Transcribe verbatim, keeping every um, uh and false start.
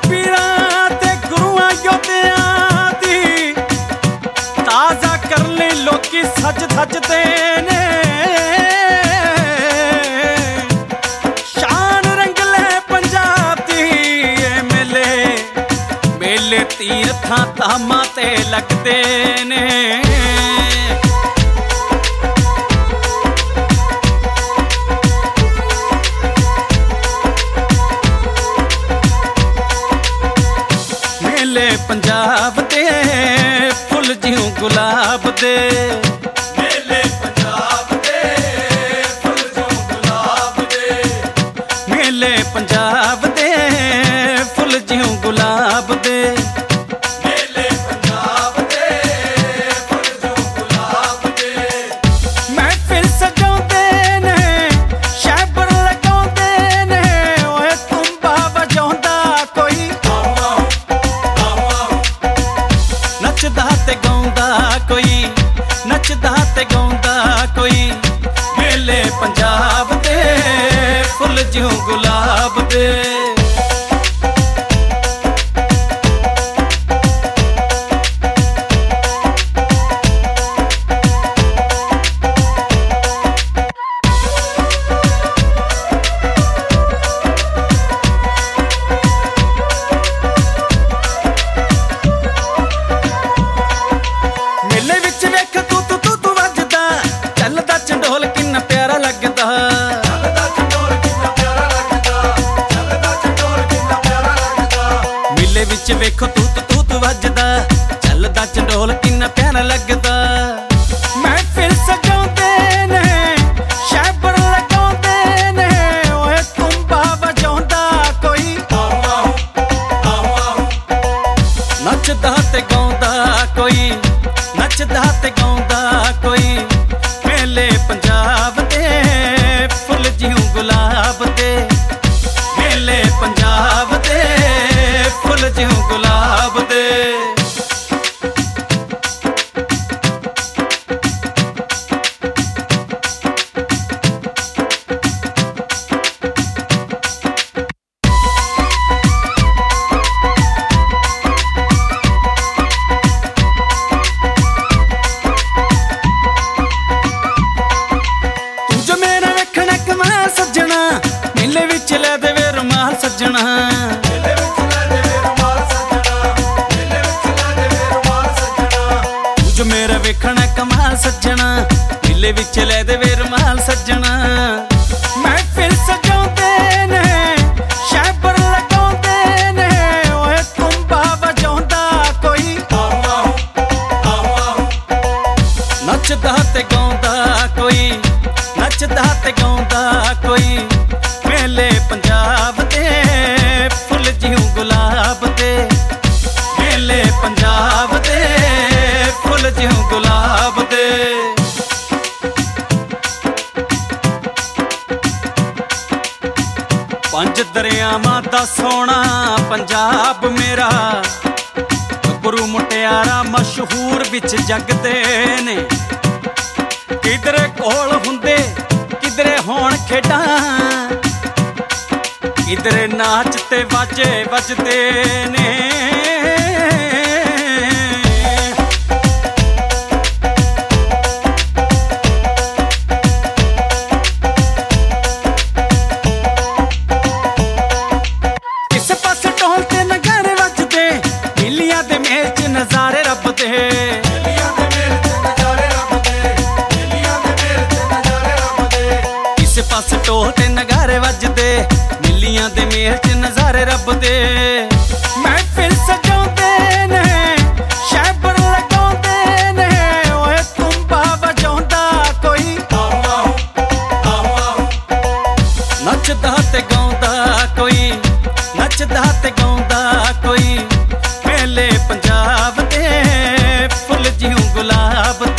ਪੀਰਾਂ ਤੇ ਗੁਰੂਆਂ ਯੋਧਿਆਂ ਦੀ ਤਾਜ਼ਾ ਕਰਨ ਲਈ ਲੋਕੀ ਸੱਜ ਧੱਜਦੇ ਨੇ। ਸ਼ਾਨ ਰੰਗਲੇ ਪੰਜਾਬ ਦੀ ਇਹ ਮੇਲੇ ਮੇਲੇ ਤੀਰਥਾਂ ਧਾਮਾਂ ਤੇ ਲੱਗਦੇ ਨੇ। ਮੇਲੇ ਪੰਜਾਬ ਦੇ ਫੁੱਲ ਜਿਉਂ ਗੁਲਾਬ ਦੇ। ਮੇਲੇ ਪੰਜਾਬ ਦੇ ਫੁੱਲ ਜਿਉਂ ਗੁਲਾਬ ਦੇ। ਮੇਲੇ ਪੰਜਾਬ ਦੇ ਫੁੱਲ ਜਿਉਂ ਗੁਲਾਬ ਦੇ। ਮੇਲੇ ਪੰਜਾਬ ਦੇ ਫੁੱਲ ਜਿਉਂ ਗੁਲਾਬ ਦੇ। ਮਹਿਫਿਲ ਸਜਾਉਂਦੇ ਨੇ ਸ਼ੈਬਰ ਲਗਾਉਂਦੇ ਨੇ ਓਏ ਤੁੰਬਾ ਵਜਾਉਂਦਾ ਕੋਈ ਨੱਚਦਾ ਤੇ ਗਾਉਂਦਾ ਕੋਈ ਨੱਚਦਾ ਤੇ ਗਾਉਂਦਾ ਕੋਈ। ਮੇਲੇ ਪੰਜਾਬ ਦੇ ਫੁੱਲ ਜਿਉਂ ਗੁਲਾਬ ਦੇ। ਮੇਲੇ ਵਿੱਚ ਵੇਖ ਤੂੰ ਤੂੰ ਤੂੰ ਤੂੰ ਵੱਜਦਾ ਚੱਲਦਾ ਚੰਡੋਲ ਕਿੰਨਾ ਪਿਆਰਾ ਲੱਗਦਾ। ਚੱਲਦਾ ਚੰਡੋਲ ਕਿੰਨਾ ਪਿਆਰਾ ਲੱਗਦਾ। ਚੱਲਦਾ ਚੰਡੋਲ ਕਿੰਨਾ ਪਿਆਰਾ ਲੱਗਦਾ। ਮੇਲੇ ਵਿੱਚ ਵੇਖੋ ਤੂੰ ਤੂੰ ਤੂੰ ਤੂੰ ਵੱਜਦਾ ਚੱਲਦਾ ਚੰਡੋਲ ਕਿੰਨਾ ਪਿਆਰਾ ਲੱਗਦਾ। ਮਹਿਫਿਲ ਸਜਾਉਂਦੇ ਨੇ ਸ਼ੈਬਰ ਲਗਾਉਂਦੇ ਨੇ ਓਏ ਤੁੰਬਾ ਵਜਾਉਂਦਾ ਕੋਈ ਨੱਚਦਾ ਤੇ ਗਾਉਂਦਾ ਕੋਈ ਨੱਚਦਾ ਤੇ ਗਾਉਂਦਾ ਕੋਈ। ਮੇਲੇ ਪੰਜਾਬ ਦੇ ਫੁੱਲ ਜਿਉਂ ਗੁਲਾਬ ਦੇ। ਮੇਲੇ ਪੰਜਾਬ ਦੇ ਫੁੱਲ ਜਿਉਂ ਗੁਲਾਬ ਦੇ। ਮੇਲੇ ਵਿੱਚ ਲੈ ਦੇਵੇ ਰੁਮਾਲ ਸੱਜਣਾ। ਮੇਲੇ ਵਿੱਚ ਲੈ ਦੇਵੇ ਰੁਮਾਲ ਸੱਜਣਾ। ਮੇਲੇ ਵਿੱਚ ਲੈ ਦੇਵੇ ਰੁਮਾਲ ਸੱਜਣਾ। ਤੂੰ ਜੋ ਮੇਰਾ ਵੇਖਣਾ ਕਮਾਲ ਸੱਜਣਾ। ਮੇਲੇ ਵਿੱਚ ਲੈ ਦੇਵੇ ਰੁਮਾਲ ਸੱਜਣਾ। ਮਹਿਫਿਲ ਸਜਾਉਂਦੇ ਨੇ ਸ਼ੈਬਰ ਲਗਾਉਂਦੇ ਨੇ ਓਏ ਤੁੰਬਾ ਵਜਾਉਂਦਾ ਕੋਈ ਨੱਚਦਾ ਤੇ ਗਾਉਂਦਾ ਕੋਈ ਨੱਚਦਾ ਤੇ ਗਾਉਂਦਾ ਕੋਈ। ਮੇਲੇ ਪੰਜਾਬ ਦੇ ਫੁੱਲ ਜਿਉਂ ਗੁਲਾਬ ਦੇ। ਮੇਲੇ ਪੰਜਾਬ ਦੇ ਫੁੱਲ ਜਿਉਂ ਗੁਲਾਬ ਦੇ। ਪੰਜ ਦਰਿਆਵਾਂ ਦਾ ਸੋਹਣਾ ਪੰਜਾਬ ਮੇਰਾ। ਗੱਭਰੂ ਮੁਟਿਆਰਾ ਮਸ਼ਹੂਰ ਵਿੱਚ ਜਗਦੇ ਨੇ। ਕਿਧਰੇ ਕੋਲ ਹੁੰਦੇ ਕਿਧਰੇ ਹੋਣ ਖੇਡਾਂ ਕਿਧਰੇ ਨਾਚ ਤੇ ਵਾਜੇ ਵੱਜਦੇ ਨੇ। ਕਿਸੇ ਪਾਸੇ ਢੋਲ ਤੇ ਨਗਾਰੇ ਵੱਜਦੇ ਮਿਲੀਆਂ ਦੇ ਮੇਲ ਚ ਨਜ਼ਾਰੇ ਰੱਬ ਦੇ। ਮਿਲੀਆਂ ਦੇ ਮੇਲ ਚ ਨਜ਼ਾਰੇ ਰੱਬ ਦੇ। ਮਿਲੀਆਂ ਦੇ ਮੇਲ ਚ ਨਜ਼ਾਰੇ ਰੱਬ ਦੇ। ਕਿਸੇ ਪਾਸੇ ਢੋਲ ਤੇ ਨਗਾਰੇ ਵੱਜਦੇ ਮਿਲੀਆਂ ਦੇ ਮੇਲ ਚ ਨਜ਼ਾਰੇ ਰੱਬ ਦੇ। ਮਹਿਫਿਲ ਸਜਾਉਂਦੇ ਨੇ ਸ਼ੈਬਰ ਲਗਾਉਂਦੇ ਨੇ ਓਏ ਤੁੰਬਾ ਵਜਾਉਂਦਾ ਕੋਈ ਨੱਚਦਾ ਤੇ ਗਾਉਂਦਾ ਕੋਈ ਨੱਚਦਾ ਤੇ ਗਾਉਂਦਾ ਕੋਈ। ਮੇਲੇ ਪੰਜਾਬ ਦੇ ਫੁੱਲ ਜਿਉਂ ਗੁਲਾਬ